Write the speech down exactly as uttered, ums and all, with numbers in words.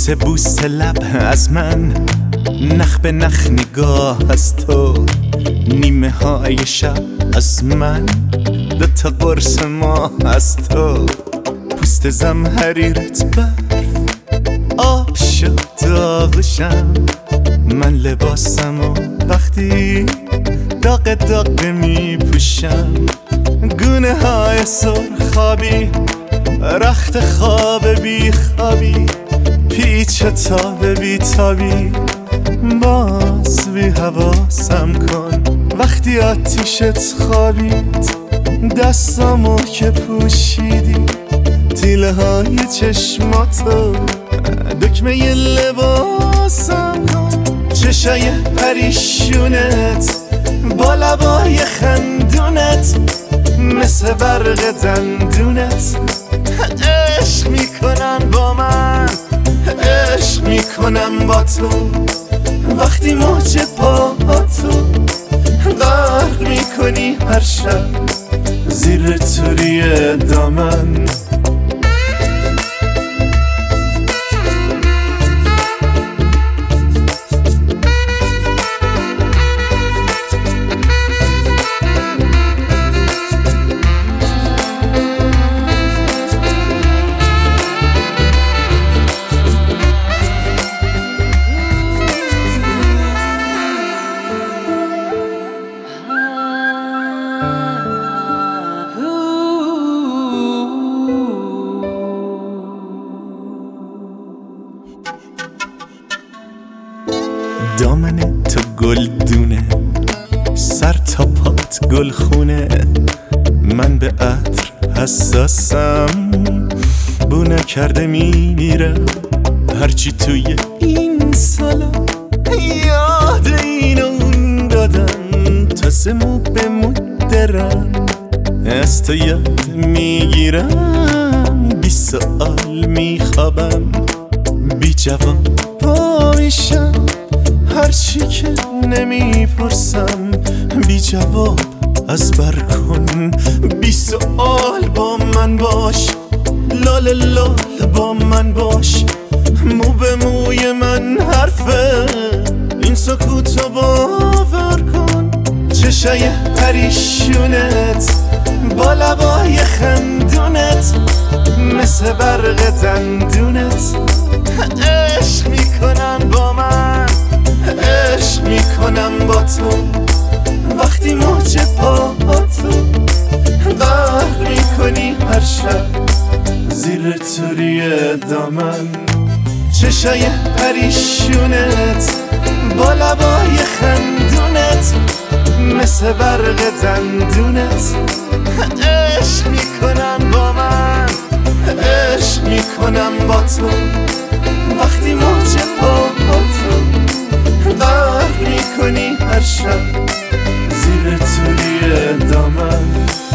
بوسه بوسه لب از من، نخ به نخ نگاه از تو، نیمه های شب از من، دوتا قرص ماه از تو، پوست زمهریرت برف آب شد داغشم، من لباسم و وقتی داغ داغ می پوشم، گونه های سرخابی رخت خواب بی خوابی، پیچ تاب بی تابی، باز بی حواسم کن وقتی آتیشت خوابید، دستامو که پوشیدی تیله های چشماتو، دکمه ی لباسم کن، چشای پریشونت با لبای خندونت، مثل برق دندونت، عشق میکنن با من، عشق میکنم با تو، وقتی موج پاهاتو غرق میکنی هر شب زیر توری دامن. دامن تو گل دونه، سر تا پات گل خونه، من به عطر حساسم، بو نکرده میمیرم، هرچی توی این سالا یاد این اون دادم، تازه مو به مو درم از تو یاد میگیرم، بی سؤال میخوابم، بی جواب پا میشم، هرچی که نمیپرسم بی جواب از بر کن، بی سؤال با من باش، لال لال با من باش، مو به موی من حرفه، این سکوتو باور کن، چشای پریشونت با لبای خندونت، مثل برق دندونت، عشق میکنن با من، عشق میکنم با تو، وقتی موج پاهاتو غرق میکنی هر شب زیر توری دامن، چشای پریشونت با لبای خندونت، مثل برق دندونت، عشق میکنم با من، عشق میکنم با تو، وقتی موج پاهاتو غرق میکنی هر شب زیر توری دامن.